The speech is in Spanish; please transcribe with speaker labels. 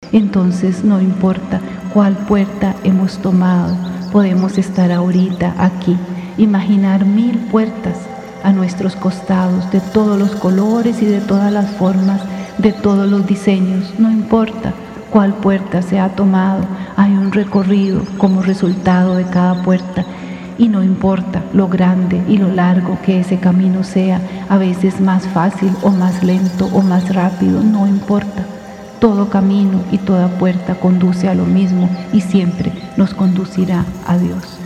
Speaker 1: Entonces no importa cuál puerta hemos tomado, podemos estar ahorita aquí, imaginar 1000 puertas a nuestros costados, de todos los colores y de todas las formas, de todos los diseños, no importa cuál puerta se ha tomado, hay un recorrido como resultado de cada puerta. Y no importa lo grande y lo largo que ese camino sea, a veces más fácil o más lento o más rápido, no importa. Todo camino y toda puerta conduce a lo mismo y siempre nos conducirá a Dios.